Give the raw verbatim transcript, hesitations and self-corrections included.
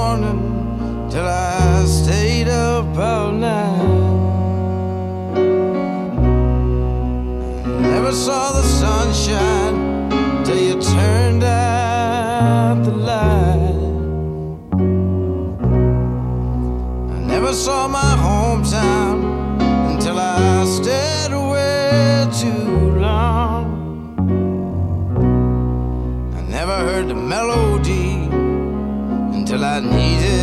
morning till I stayed up all night. Never saw the sunshine till you turned out the light. I never saw my hometown until I stayed away too long. I never heard the melody until I needed